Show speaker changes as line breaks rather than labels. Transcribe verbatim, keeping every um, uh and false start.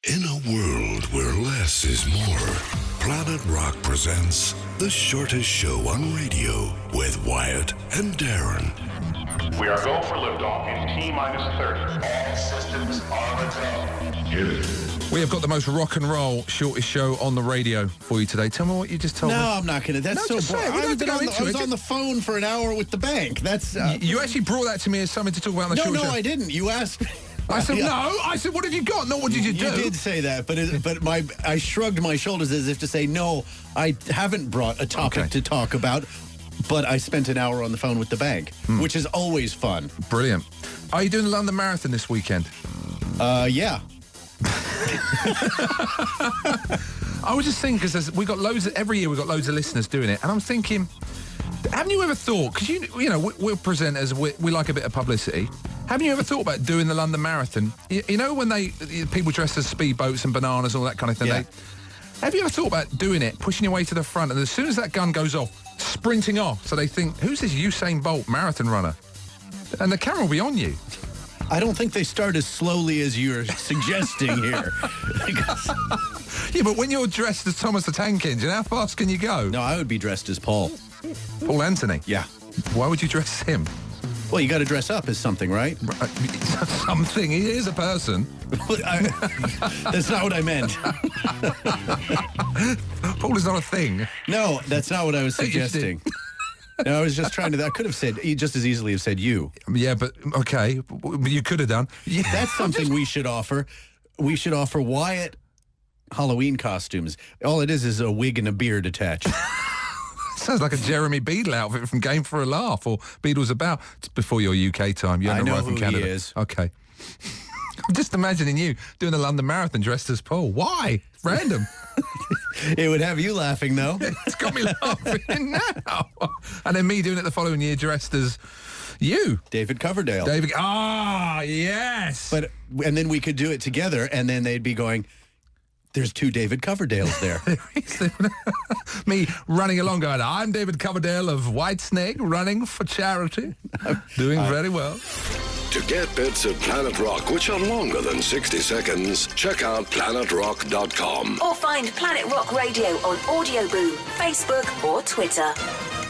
In a world where less is more, Planet Rock presents the shortest show on radio with Wyatt and Darren.
We are go for liftoff in T-minus thirty. All systems are go. Hit it.
We have got the most rock and roll shortest show on the radio for you today. Tell me what you just told
no,
me.
No, I'm not going to. That's
no,
so boring.
I,
I, was, on the, I was
it.
on the phone for an hour with the bank. That's uh,
you, you actually brought that to me as something to talk about on the
no,
short
no,
show.
No, I didn't. You asked me.
I said,
yeah.
no. I said, what have you got? Not what did you do?
You did say that, but it, but my I shrugged my shoulders as if to say, no, I haven't brought a topic
okay.
to talk about, but I spent an hour on the phone with the bank, hmm. which is always fun.
Brilliant. Are you doing the London Marathon this weekend?
Uh, yeah.
I was just thinking, because we got loads of, every year we've got loads of listeners doing it, and I'm thinking, haven't you ever thought, because you you know, we, we're presenters, we, we like a bit of publicity, haven't you ever thought about doing the London Marathon? You, you know when they, people dressed as speedboats and bananas, all that kind of thing,
yeah.
they, have you ever thought about doing it, pushing your way to the front, and as soon as that gun goes off, sprinting off, so they think, who's this Usain Bolt marathon runner? And the camera will be on you.
I don't think they start as slowly as you're suggesting here.
Yeah, but when you're dressed as Thomas the Tank Engine, how fast can you go?
No, I would be dressed as Paul.
Paul Anthony?
Yeah.
Why would you dress as him?
Well, you got to dress up as something, right?
Something. He is a person.
I, that's not what I meant.
Paul is not a thing.
No, that's not what I was suggesting. No, I was just trying to, I could have said, you just as easily have said you.
Yeah, but, okay, you could have done. Yeah.
That's something just... we should offer. We should offer Wyatt Halloween costumes. All it is is a wig and a beard attached.
Sounds like a Jeremy Beadle outfit from Game for a Laugh or Beadle's About. It's before your U K time. You
I know
arrived
who
from Canada.
he is.
Okay. I'm just imagining you doing the London Marathon dressed as Paul. Why? Random.
It would have you laughing, though.
It's got me laughing now. And then me doing it the following year dressed as you.
David Coverdale.
David. Ah, yes.
But and then we could do it together, and then they'd be going, there's two David Coverdales there.
Me running along going, I'm David Coverdale of Whitesnake, running for charity. Doing uh, very well.
To get bits of Planet Rock, which are longer than sixty seconds, check out planet rock dot com.
Or find Planet Rock Radio on Audio Boom, Facebook or Twitter.